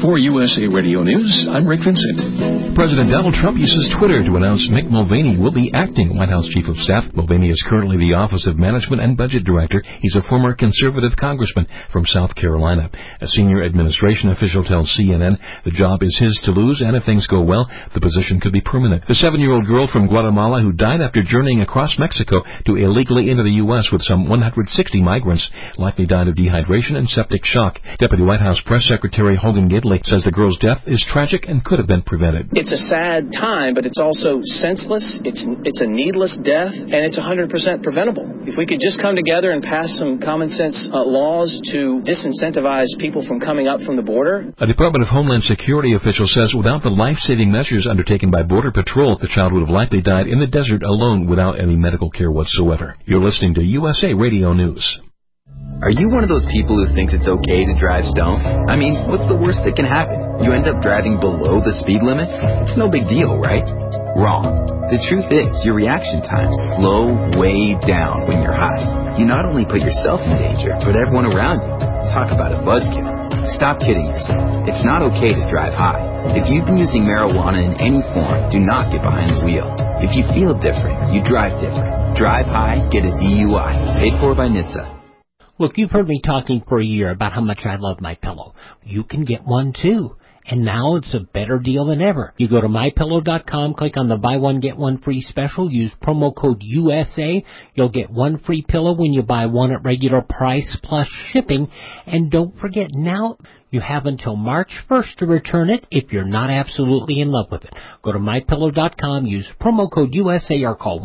For USA Radio News, I'm Rick Vincent. President Donald Trump uses Twitter to announce Mick Mulvaney will be acting White House Chief of Staff. Mulvaney is currently the Office of Management and Budget Director. He's a former conservative congressman from South Carolina. A senior administration official tells CNN the job is his to lose, and if things go well, the position could be permanent. The 7-year-old girl from Guatemala who died after journeying across Mexico to illegally enter the U.S. with some 160 migrants likely died of dehydration and septic shock. Deputy White House Press Secretary Hogan Gidley says the girl's death is tragic and could have been prevented. It's a sad time, but it's also senseless. It's a needless death, and it's 100% preventable. If we could just come together and pass some common sense laws to disincentivize people from coming up from the border. A Department of Homeland Security official says without the life-saving measures undertaken by Border Patrol, the child would have likely died in the desert alone without any medical care whatsoever. You're listening to USA Radio News. Are you one of those people who thinks it's okay to drive stoned? I mean, what's the worst that can happen? You end up driving below the speed limit? It's no big deal, right? Wrong. The truth is, your reaction times slow way down when you're high. You not only put yourself in danger, but everyone around you. Talk about a buzzkill. Stop kidding yourself. It's not okay to drive high. If you've been using marijuana in any form, do not get behind the wheel. If you feel different, you drive different. Drive high, get a DUI. Paid for by NHTSA. Look, you've heard me talking for a year about how much I love MyPillow. You can get one too. And now it's a better deal than ever. You go to MyPillow.com, click on the buy one, get one free special, use promo code USA. You'll get one free pillow when you buy one at regular price plus shipping. And don't forget, now you have until March 1st to return it if you're not absolutely in love with it. Go to MyPillow.com, use promo code USA, or call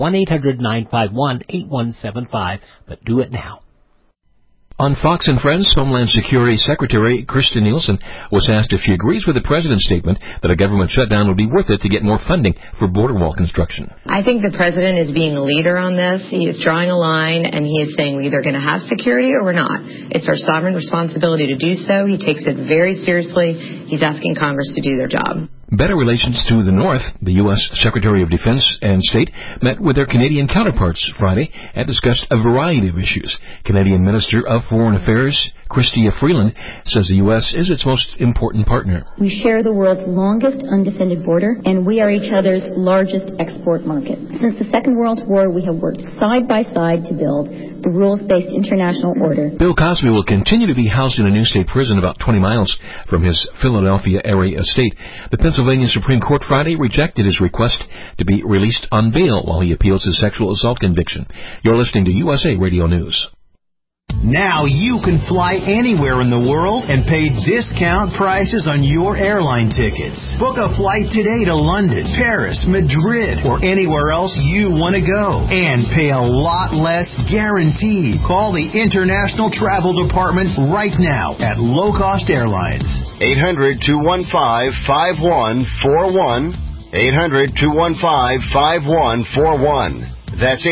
1-800-951-8175. But do it now. On Fox and Friends, Homeland Security Secretary Kirstjen Nielsen was asked if she agrees with the president's statement that a government shutdown would be worth it to get more funding for border wall construction. I think the president is being a leader on this. He is drawing a line, and he is saying we're either going to have security or we're not. It's our sovereign responsibility to do so. He takes it very seriously. He's asking Congress to do their job. Better relations to the North. The U.S. Secretary of Defense and State met with their Canadian counterparts Friday and discussed a variety of issues. Canadian Minister of Foreign Affairs Chrystia Freeland says the U.S. is its most important partner. We share the world's longest undefended border, and we are each other's largest export market. Since the Second World War, we have worked side by side to build the rules-based international order. Bill Cosby will continue to be housed in a new state prison about 20 miles from his Philadelphia area estate. The Pennsylvania Supreme Court Friday rejected his request to be released on bail while he appeals his sexual assault conviction. You're listening to USA Radio News. Now you can fly anywhere in the world and pay discount prices on your airline tickets. Book a flight today to London, Paris, Madrid, or anywhere else you want to go. And pay a lot less guaranteed. Call the International Travel Department right now at Low Cost Airlines. 800-215-5141. 800-215-5141. That's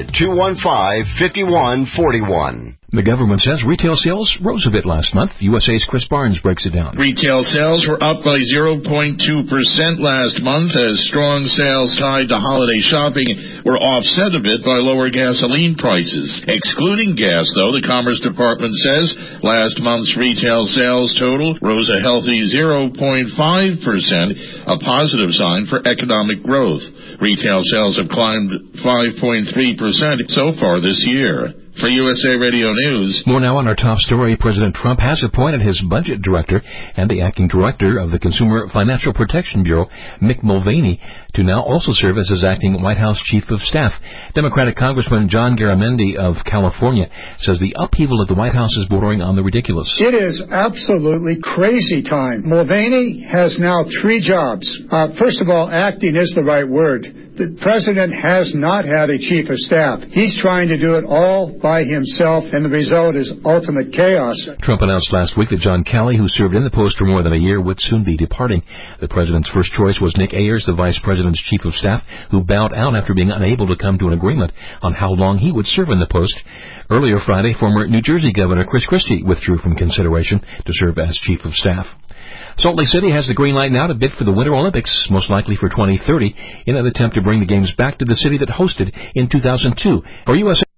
800-215-5141. The government says retail sales rose a bit last month. USA's Chris Barnes breaks it down. Retail sales were up by 0.2% last month as strong sales tied to holiday shopping were offset a bit by lower gasoline prices. Excluding gas, though, the Commerce Department says last month's retail sales total rose a healthy 0.5%, a positive sign for economic growth. Retail sales have climbed 5.3% so far this year. For USA Radio News. More now on our top story. President Trump has appointed his budget director and the acting director of the Consumer Financial Protection Bureau, Mick Mulvaney, to now also serve as his acting White House Chief of Staff. Democratic Congressman John Garamendi of California says the upheaval at the White House is bordering on the ridiculous. It is absolutely crazy time. Mulvaney has now 3 jobs. First of all, acting is the right word. The president has not had a chief of staff. He's trying to do it all by himself, and the result is ultimate chaos. Trump announced last week that John Kelly, who served in the post for more than a year, would soon be departing. The president's first choice was Nick Ayers, the vice president's chief of staff, who bowed out after being unable to come to an agreement on how long he would serve in the post. Earlier Friday, former New Jersey Governor Chris Christie withdrew from consideration to serve as chief of staff. Salt Lake City has the green light now to bid for the Winter Olympics, most likely for 2030, in an attempt to bring the Games back to the city that hosted in 2002. For USA